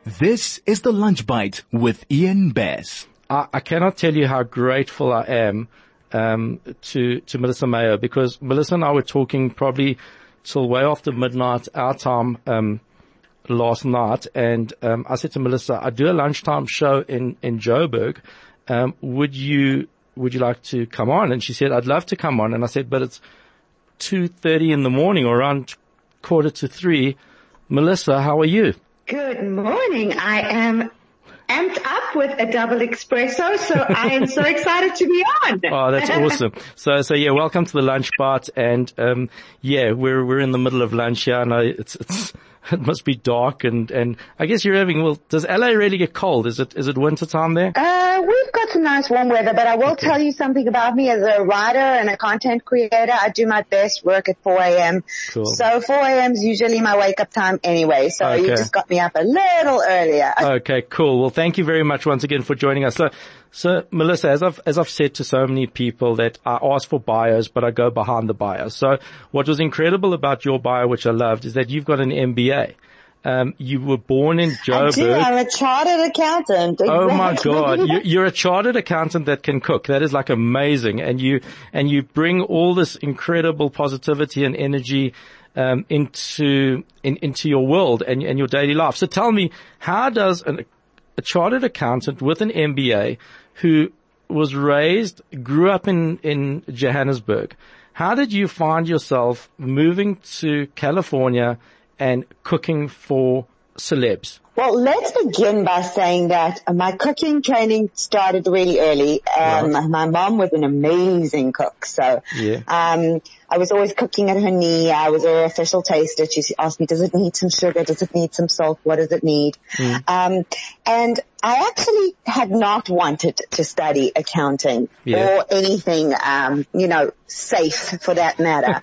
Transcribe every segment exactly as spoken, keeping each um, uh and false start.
This is the Lunch Bite with Ian Bass. I, I cannot tell you how grateful I am um, to to Melissa Mayo, because Melissa and I were talking probably till way after midnight our time um, last night, and um, I said to Melissa, I do a lunchtime show in in Joburg. Um, would you would you like to come on? And she said, I'd love to come on. And I said, but it's two thirty in the morning, or around quarter to three. Melissa, how are you? Good morning. I am amped up with a double espresso, so I am so excited to be on. Oh, that's awesome. So, so yeah, welcome to the Lunch Bite. And, um, yeah, we're, we're in the middle of lunch here. I know it's, it's, it must be dark, and, and I guess you're having, well, does L A really get cold? Is it, is it winter time there? Uh, we've got some nice warm weather, but I will okay. tell you something about me as a writer and a content creator. I do my best work at four a.m. Cool. So four a.m. is usually my wake up time anyway. So okay. you just got me up a little earlier. Okay, cool. Well, thank you very much once again for joining us. So, so Melissa, as I've, as I've said to so many people, that I ask for bios, but I go behind the bio. So what was incredible about your bio, which I loved, is that you've got an M B A. Um, you were born in Joburg. I do. I'm a chartered accountant. Exactly. Oh my God. You, you're a chartered accountant that can cook. That is like amazing. And you, and you bring all this incredible positivity and energy, um, into, in, into your world and, and your daily life. So tell me, how does an, a chartered accountant with an M B A who was raised, grew up in, in Johannesburg, how did you find yourself moving to California and cooking for celebs? Well, let's begin by saying that my cooking training started really early. Um, right. My mom was an amazing cook, so yeah. um, I was always cooking at her knee. I was her official taster. She asked me, does it need some sugar? Does it need some salt? What does it need? Mm. Um, and I actually had not wanted to study accounting yeah. or anything, um, you know, safe for that matter.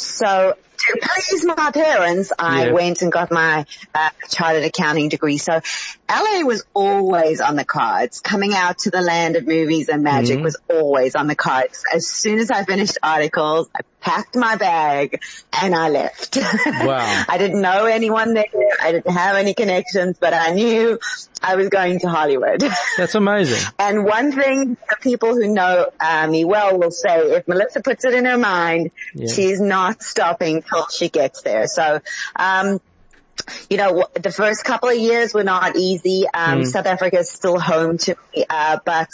So to please my parents, I yeah. went and got my uh, chartered accounting degree. So L A was always on the cards. Coming out to the land of movies and magic mm-hmm. was always on the cards. As soon as I finished articles, I packed my bag and I left. Wow. I didn't know anyone there. I didn't have any connections, but I knew I was going to Hollywood. That's amazing. And one thing the people who know uh, me well will say, if Melissa puts it in her mind, yeah. she's not stopping till she gets there. So, um, you know, the first couple of years were not easy. Um, mm. South Africa is still home to me, uh, but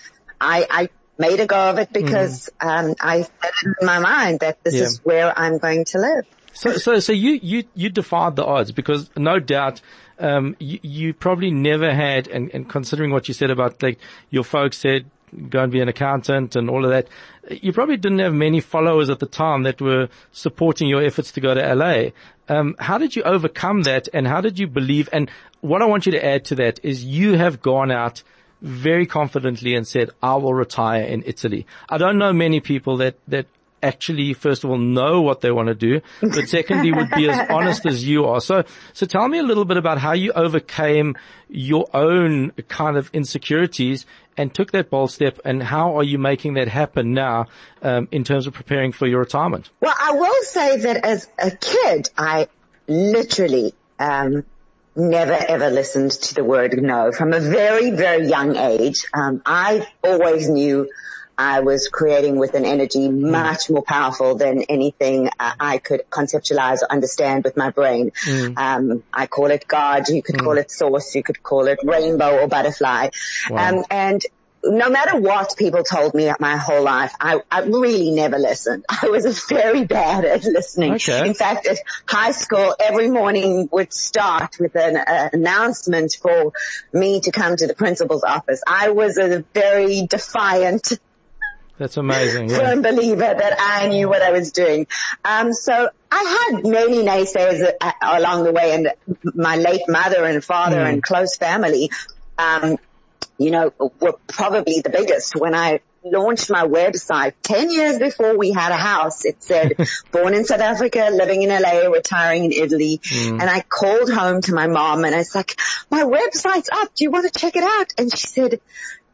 I, I made a go of it because, mm. um, I set it in my mind that this yeah. is where I'm going to live. So, so, so you, you, you defied the odds, because no doubt, um, you, you probably never had, and, and considering what you said about, like, your folks said, go and be an accountant and all of that, you probably didn't have many followers at the time that were supporting your efforts to go to L A. Um, how did you overcome that, and how did you believe? And what I want you to add to that is you have gone out very confidently and said, I will retire in Italy. I don't know many people that, that actually, first of all, know what they want to do, but secondly, would be as honest as you are. So, so tell me a little bit about how you overcame your own kind of insecurities and took that bold step, and how are you making that happen now, um, in terms of preparing for your retirement? Well, I will say that as a kid, I literally, um, never ever listened to the word no. From a very, very young age, um, I always knew I was creating with an energy much more powerful than anything uh, I could conceptualize or understand with my brain. Mm. Um, I call it God, you could mm. call it source, you could call it rainbow or butterfly. Wow. Um, and no matter what people told me my whole life, I, I really never listened. I was very bad at listening. Okay. In fact, at high school, every morning would start with an uh, announcement for me to come to the principal's office. I was a very defiant That's amazing. Yeah. firm believer that I knew what I was doing. Um, so I had many naysayers uh, along the way, and my late mother and father mm. and close family, um, you know, were probably the biggest. When I launched my website ten years before we had a house, it said born in South Africa, living in L A, retiring in Italy. Mm. And I called home to my mom and I was like, my website's up. Do you want to check it out? And she said,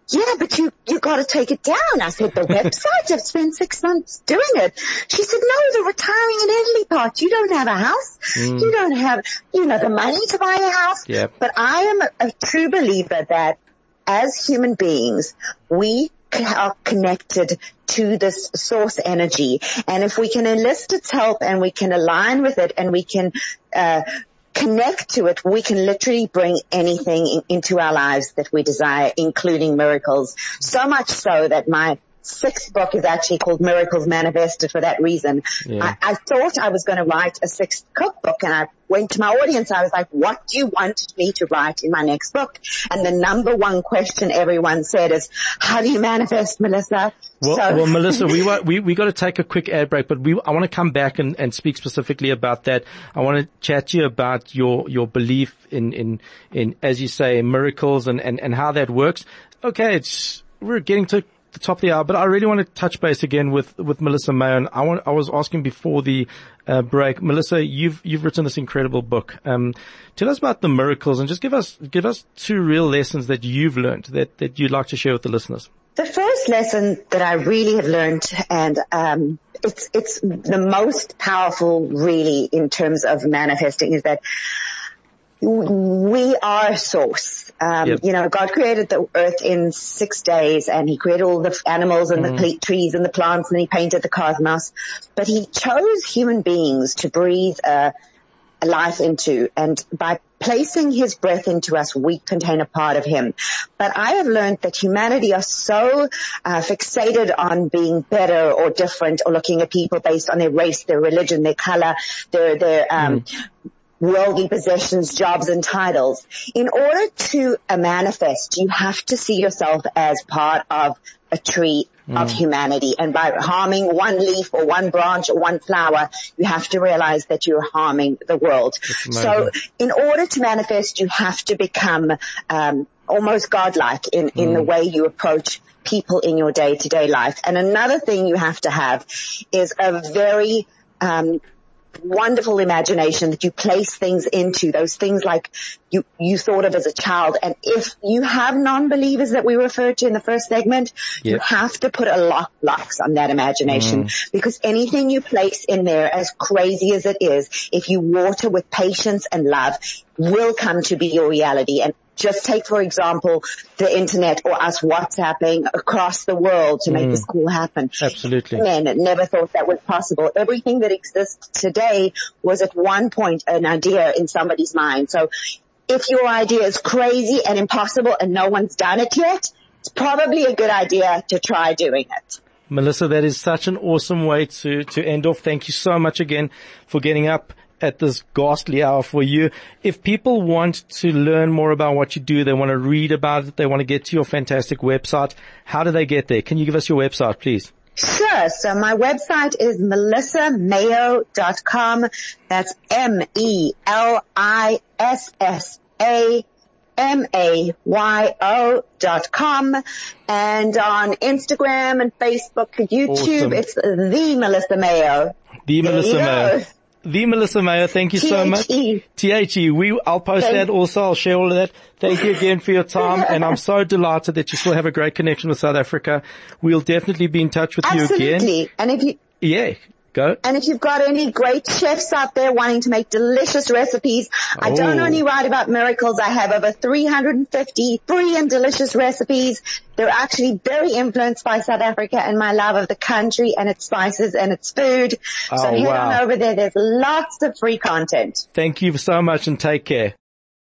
yeah, but you, you gotta take it down. I said, the website, I've spent six months doing it. She said, no, the retiring in Italy part. You don't have a house. Mm. You don't have, you know, the money to buy a house. Yep. But I am a, a true believer that as human beings, we are connected to this source energy. And if we can enlist its help and we can align with it and we can, uh, connect to it, we can literally bring anything in, into our lives that we desire, including miracles. So much so that my sixth book is actually called Miracles Manifested for that reason. Yeah. I, I thought I was going to write a sixth cookbook, and I went to my audience. I was like, what do you want me to write in my next book? And the number one question everyone said is, how do you manifest, Melissa? Well, so well Melissa, we, we, we got to take a quick ad break, but we, I want to come back and, and speak specifically about that. I want to chat to you about your, your belief in, in, in, as you say, miracles and, and, and how that works. Okay. It's, we're getting to the top of the hour, but I really want to touch base again with, with Melissa Mayo. And I want, I was asking before the, uh, break, Melissa, you've, you've written this incredible book. Um, tell us about the miracles and just give us, give us two real lessons that you've learned that, that you'd like to share with the listeners. The first lesson that I really have learned, and, um, it's, it's the most powerful really in terms of manifesting, is that we are source. Um, yep. You know, God created the earth in six days and he created all the animals and mm. the trees and the plants and he painted the cosmos. But he chose human beings to breathe a, a life into. And by placing his breath into us, we contain a part of him. But I have learned that humanity are so uh, fixated on being better or different or looking at people based on their race, their religion, their color, their, their, um, mm. worldly possessions, jobs, and titles. In order to uh, manifest, you have to see yourself as part of a tree mm. of humanity. And by harming one leaf or one branch or one flower, you have to realize that you're harming the world. So in order to manifest, you have to become um, almost godlike in, in mm. the way you approach people in your day-to-day life. And another thing you have to have is a very um wonderful imagination that you place things into, those things like you, you thought of as a child. And if you have non-believers that we referred to in the first segment, yep. you have to put a lock locks on that imagination mm. because anything you place in there, as crazy as it is, if you water with patience and love, will come to be your reality. And just take, for example, the internet or us WhatsApping across the world to make mm. this call happen. Absolutely. Men never thought that was possible. Everything that exists today was at one point an idea in somebody's mind. So if your idea is crazy and impossible and no one's done it yet, it's probably a good idea to try doing it. Melissa, that is such an awesome way to, to end off. Thank you so much again for getting up at this ghastly hour for you. If people want to learn more about what you do, they want to read about it, they want to get to your fantastic website, how do they get there? Can you give us your website, please? Sure. So my website is melissa mayo dot com. That's M E L I S S A M A Y O dot com. And on Instagram and Facebook, YouTube, awesome. It's the Melissa Mayo. The there Melissa Mayo. The Melissa Mayo, thank you T H E. so much. T H E. We, I'll post Thanks. that also. I'll share all of that. Thank you again for your time. And I'm so delighted that you still have a great connection with South Africa. We'll definitely be in touch with Absolutely. you again. Absolutely. And if you, yeah. Go. And if you've got any great chefs out there wanting to make delicious recipes, oh. I don't only write about miracles. I have over three hundred fifty free and delicious recipes. They're actually very influenced by South Africa and my love of the country and its spices and its food. Oh, so head wow. on over there. There's lots of free content. Thank you so much and take care.